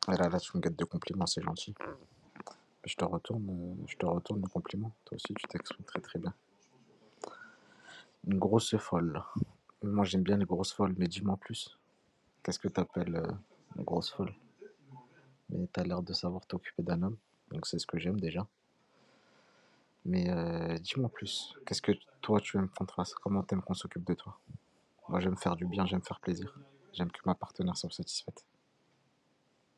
Ouais, là, tu me gâtes de compliments, c'est gentil. Je te retourne le compliment. Toi aussi, tu t'exprimes très très bien. Une grosse folle. Moi, j'aime bien les grosses folles, mais dis-moi plus. Qu'est-ce que t'appelles une grosse folle? Mais t'as l'air de savoir t'occuper d'un homme, donc c'est ce que j'aime déjà. Mais dis-moi plus. Qu'est-ce que toi, tu aimes qu'on te fasse? Comment t'aimes qu'on s'occupe de toi? Moi, j'aime faire du bien, j'aime faire plaisir. J'aime que ma partenaire soit satisfaite.